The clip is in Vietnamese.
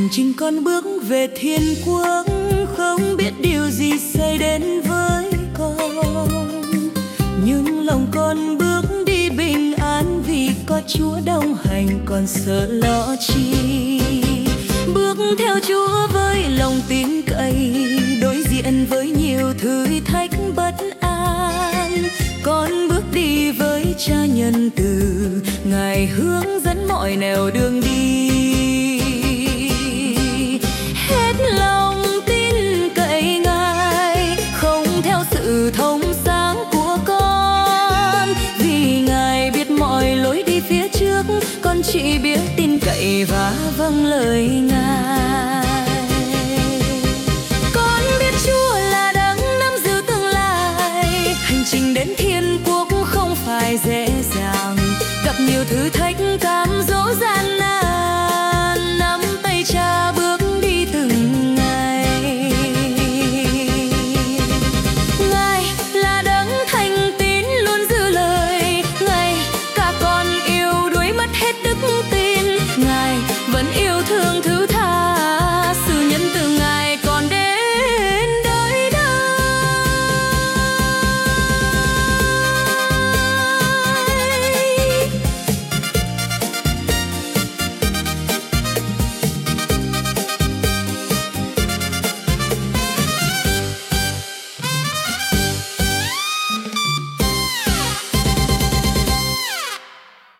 hành trình con bước về thiên quốc, không biết điều gì xảy đến với con, nhưng lòng con bước đi bình an vì có Chúa đồng hành, còn sợ lo chi. Bước theo Chúa với lòng tin cậy, đối diện với nhiều thử thách bất an, con bước đi với Cha nhân từ, Ngài hướng dẫn mọi nẻo đường đi. Hết lòng tin cậy Ngài, không theo sự thông sáng của con, vì Ngài biết mọi lối đi phía trước, con chỉ biết tin cậy và vâng lời Ngài. Con biết Chúa là đấng nắm giữ tương lai, hành trình đến thiên quốc không phải dễ dàng, gặp nhiều thử thách cám dỗ gian nan, nắm tay Cha bước đi từng ngày. Ngài là đấng thành tín luôn giữ lời, Ngài cả con yêu đuối mất hết đức tin.